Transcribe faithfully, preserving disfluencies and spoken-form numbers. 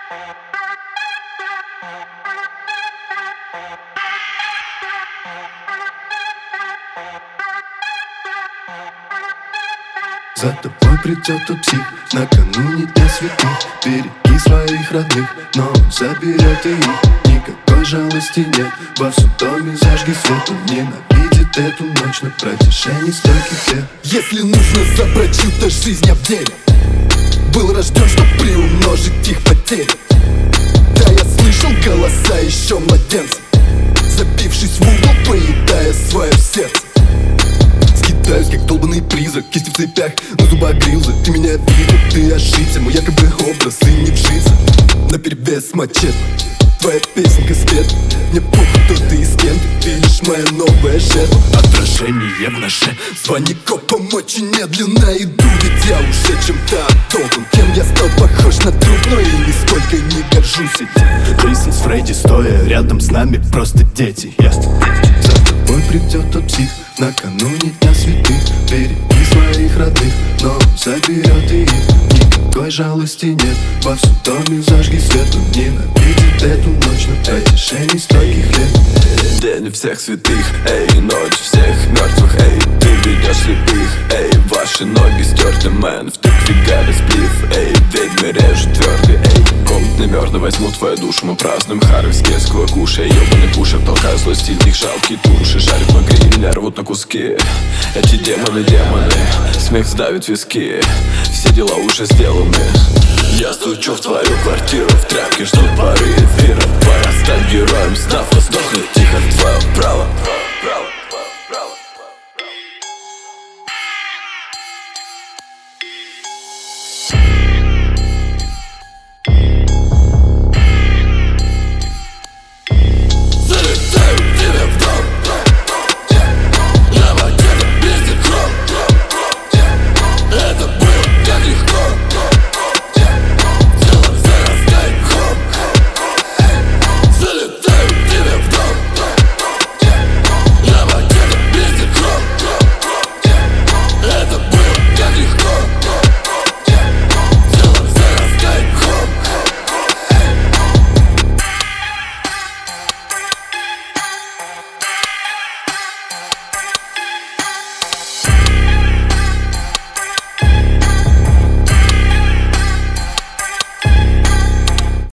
За тобой придет тот псих накануне Дня святых. Береги своих родных, но он заберет и их. Никакой жалости нет, во всем доме зажги свет. Он ненавидит эту ночь на протяжении стольких лет. Если нужно забрать чью-то жизнь, я в деле. Был рожден, чтоб приумножить их потери. Да, я слышал голоса еще младенцев, забившись в угол, поедая свое сердце. Скитаюсь, как долбанный призрак, кисти в цепях, на зубах грилзы. Ты меня видел, ты ошибся, мой якобы образ и не вжится. Наперевес мачете, твоя песенка спета. Мне похуй, кто ты и с кем ты, ты лишь моя новая жертва. Отражение в наше, звони копам очень медленно. Иду, ведь я уже чем-то оттолкнут. Кем я стал похож на труп, но и нисколько не горжусь этим. Джейсон с Фредди, стоя рядом с нами, просто дети, yes. За тобой придет тот псих накануне Дня святых. Береги своих родных, но он заберет и их. Никакой жалости нет, во всем доме зажги свет. Он ненавидит эту ночь на протяжении стольких лет. День всех святых, эй, ночь всех мертвых, эй, ты ведешь слепых, эй, ваши ноги стерты, мэн, в тыкве гарри сплив, эй, ведьмы режут твердый, эй, комнатный мёртвый, возьму твою душу, мы празднуем харвейские сквокуши, ёбаный пушер, толкаю злость из них жалкие туши, жарят на гриле, рвут на куски, эти демоны, демоны, смех сдавит виски, все дела уже сделаны. Я стучу в твою квартиру, в тряпке ждут поры эфира. Пора стать героем, став воздохнуть тихо, твое право.